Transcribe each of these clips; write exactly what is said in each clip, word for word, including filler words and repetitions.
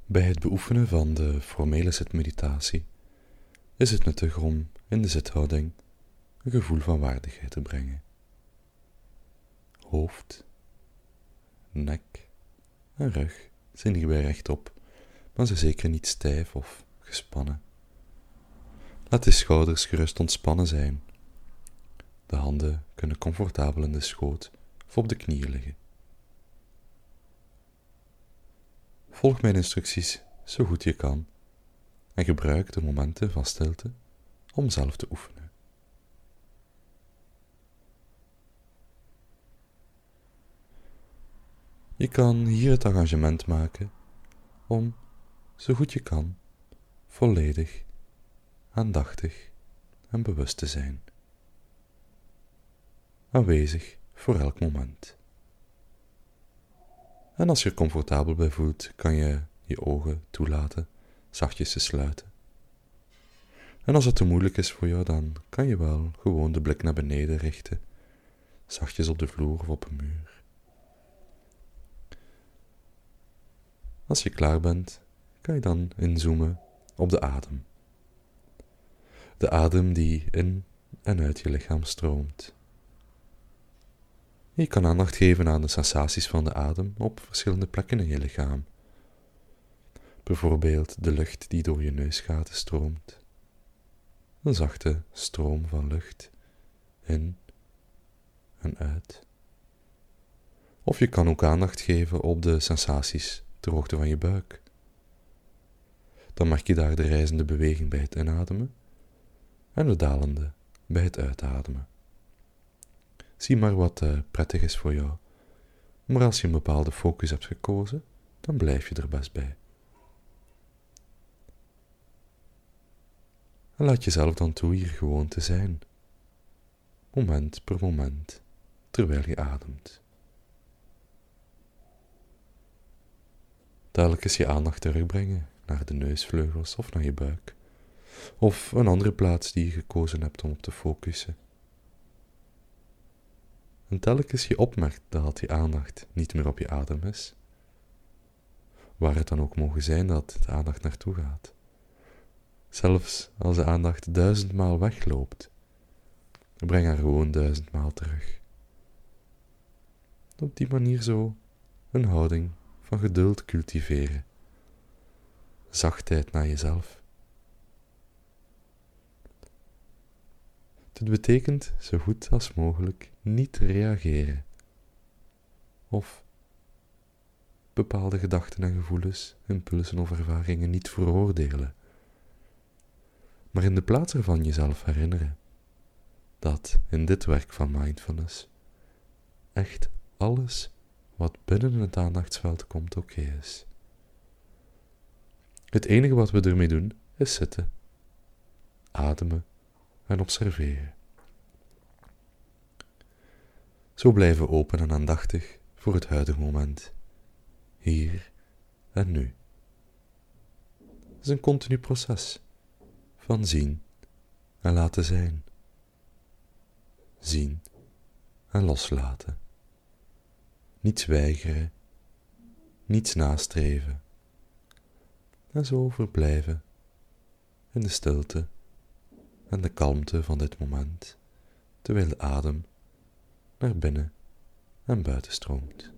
Bij het beoefenen van de formele zitmeditatie is het nuttig om in de zithouding een gevoel van waardigheid te brengen. Hoofd, nek en rug zijn hierbij rechtop, maar ze zeker niet stijf of gespannen. Laat de schouders gerust ontspannen zijn. De handen kunnen comfortabel in de schoot of op de knieën liggen. Volg mijn instructies zo goed je kan en gebruik de momenten van stilte om zelf te oefenen. Je kan hier het arrangement maken om, zo goed je kan, volledig, aandachtig en bewust te zijn. Aanwezig voor elk moment. En als je er comfortabel bij voelt, kan je je ogen toelaten zachtjes te sluiten. En als het te moeilijk is voor jou, dan kan je wel gewoon de blik naar beneden richten, zachtjes op de vloer of op een muur. Als je klaar bent, kan je dan inzoomen op de adem. De adem die in en uit je lichaam stroomt. Je kan aandacht geven aan de sensaties van de adem op verschillende plekken in je lichaam. Bijvoorbeeld de lucht die door je neusgaten stroomt. Een zachte stroom van lucht in en uit. Of je kan ook aandacht geven op de sensaties ter hoogte van je buik. Dan merk je daar de rijzende beweging bij het inademen en de dalende bij het uitademen. Zie maar wat uh, prettig is voor jou. Maar als je een bepaalde focus hebt gekozen, dan blijf je er best bij. En laat jezelf dan toe hier gewoon te zijn. Moment per moment, terwijl je ademt. Telkens je aandacht terugbrengen naar de neusvleugels of naar je buik. Of een andere plaats die je gekozen hebt om op te focussen. En telkens je opmerkt dat je aandacht niet meer op je adem is, waar het dan ook mogen zijn dat de aandacht naartoe gaat. Zelfs als de aandacht duizendmaal wegloopt, breng haar gewoon duizendmaal terug. Op die manier zo een houding van geduld cultiveren. Zachtheid naar jezelf. Dit betekent zo goed als mogelijk niet reageren of bepaalde gedachten en gevoelens, impulsen of ervaringen niet veroordelen, maar in de plaats ervan jezelf herinneren dat in dit werk van mindfulness echt alles wat binnen het aandachtsveld komt oké is. Het enige wat we ermee doen is zitten, ademen en observeren. Zo blijven we open en aandachtig voor het huidige moment, hier en nu. Het is een continu proces van zien en laten zijn. Zien en loslaten. Niets weigeren, niets nastreven. En zo verblijven in de stilte en de kalmte van dit moment, terwijl de adem naar binnen en buiten stroomt.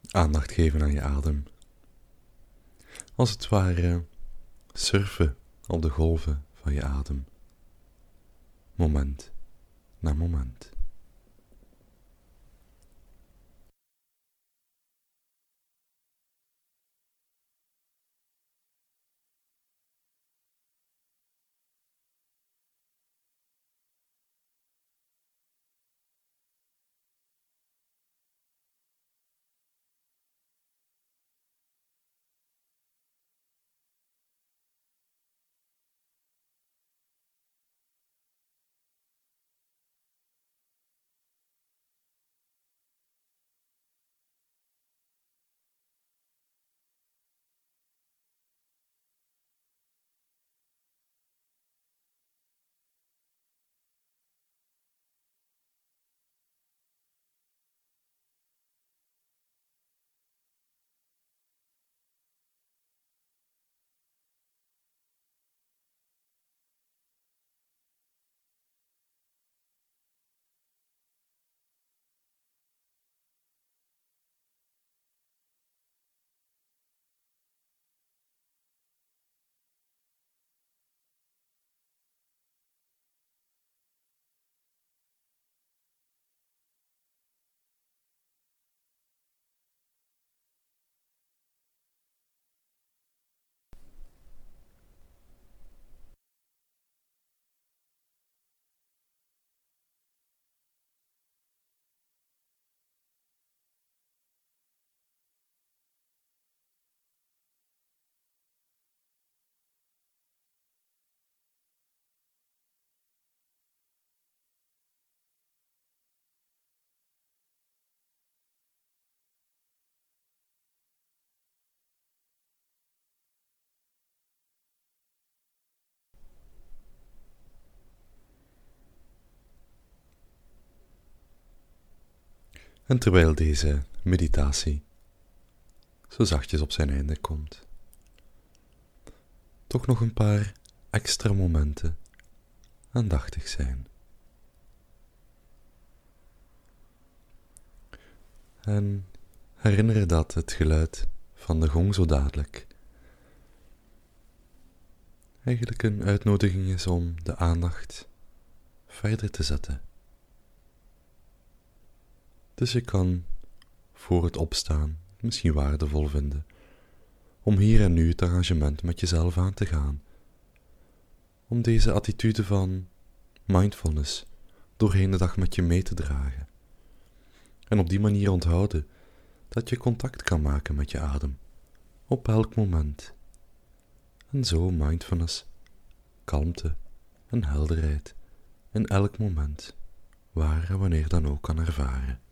aandacht geven aan je adem. Als het ware surfen op de golven van je adem. Moment na moment. En terwijl deze meditatie zo zachtjes op zijn einde komt, toch nog een paar extra momenten aandachtig zijn. En herinner dat het geluid van de gong zo dadelijk eigenlijk een uitnodiging is om de aandacht verder te zetten. Dus je kan voor het opstaan het misschien waardevol vinden om hier en nu het arrangement met jezelf aan te gaan. Om deze attitude van mindfulness doorheen de dag met je mee te dragen. En op die manier onthouden dat je contact kan maken met je adem, op elk moment. En zo mindfulness, kalmte en helderheid in elk moment, waar en wanneer dan ook kan ervaren.